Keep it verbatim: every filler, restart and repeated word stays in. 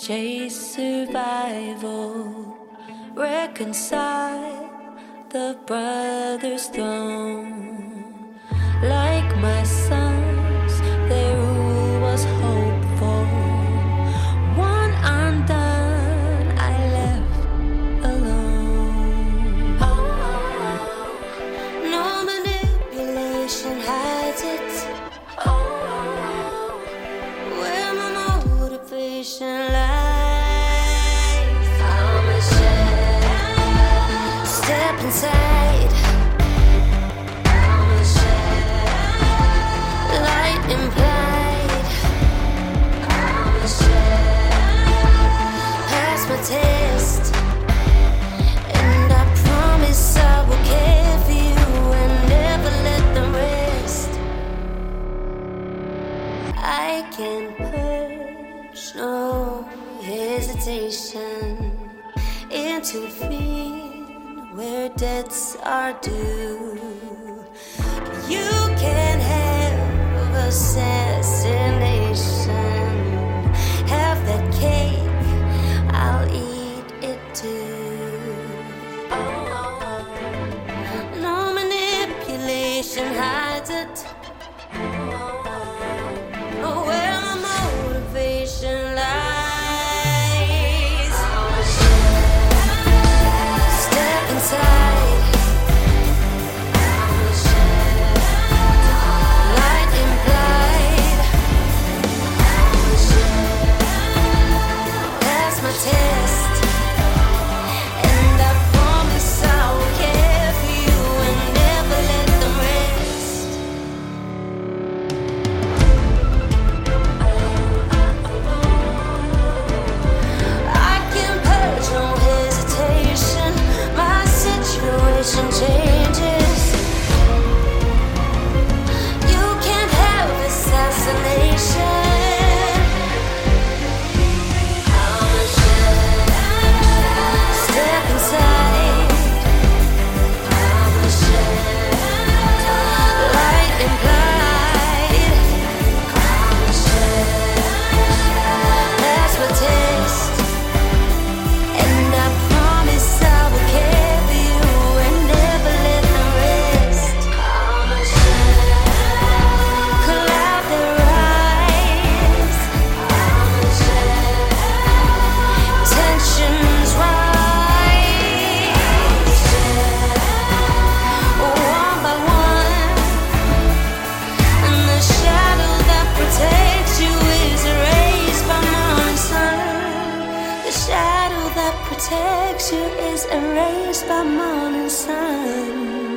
chase survival, reconcile the brother's throne. Like my sons, their rule was hopeful. One undone, I left alone. Oh, no manipulation hides it. Oh, where my motivation lies. I'm a share. Step inside. I'm a share. Light implied. I'm a share. Pass my test, and I promise I will care for you and never let them rest. I can purge, no hesitation, intervene where debts are due. You can have assassination, have that cake, I'll eat it too. No manipulation hides it. Oh, where my motivation lies. Step inside. Light implied. Pass my test, and I promise I will care for you and never let them rest. I can purge, no hesitation. My situation changes. You can't have assassination. I'm a share. Step inside. I'm a share. Light implied. I'm a share. Pass my test, and I promise I will care for you and never let them rest. I'm a share. Cloud their eyes. I'm a share. Tensions rise. I'm a share. One by one, and the shadow that protects you is erased by morning sun. The shadow that protects you is erased by morning sun.